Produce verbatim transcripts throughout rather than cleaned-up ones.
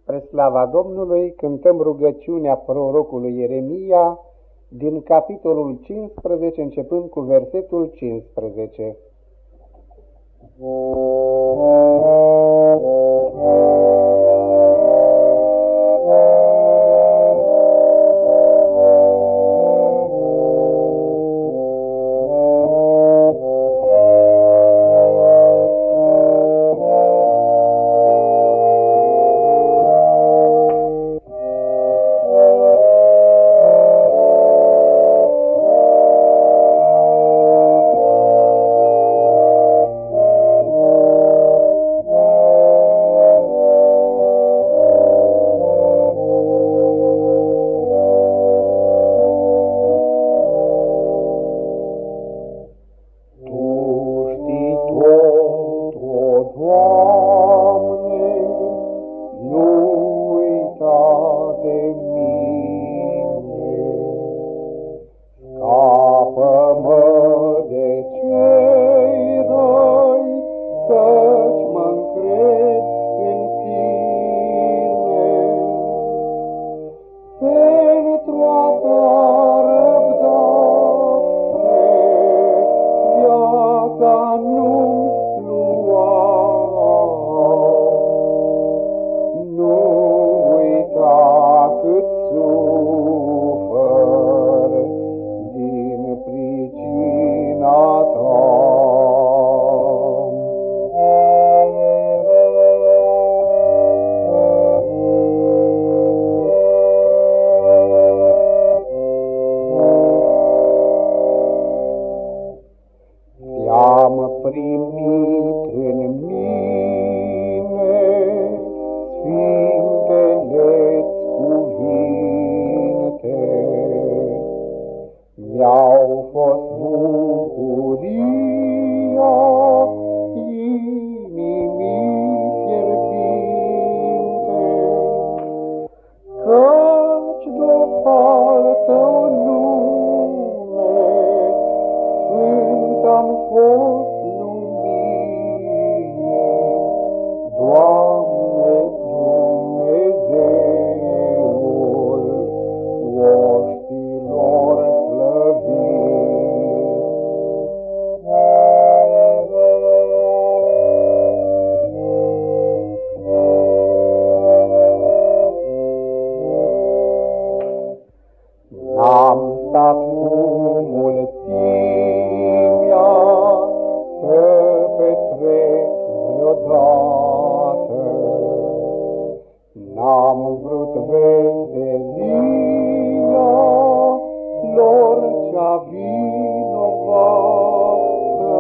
Spre slava Domnului cântăm rugăciunea prorocului Ieremia din capitolul cincisprezece, începând cu versetul cincisprezece. Am primit în mine Sfintele-ți cuvinte, mi-au fost bucuria inimii fierbinte, căci după al tău nume Sfânt am fost numit, Doamne Dumnezeul oștilor slăvit. N-am stat cu mulțimea să petrec vreodată, N-am vrut veselia lor cea vinovată,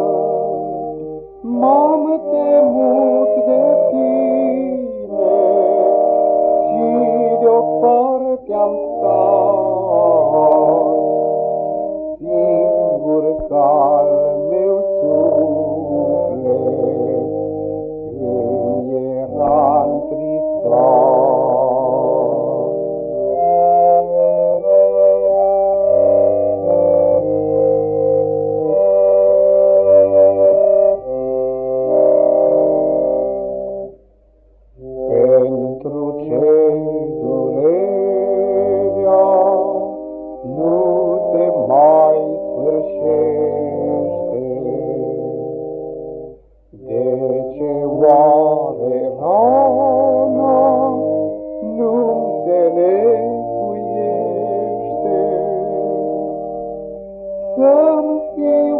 M-am temut de tine și deoparte am stat, singur ca-l meu suflet îmi era întristat. Pentru ce durerea nu se mai sfârșește, de ce oare rana nu se lecuiește? Să-mi fie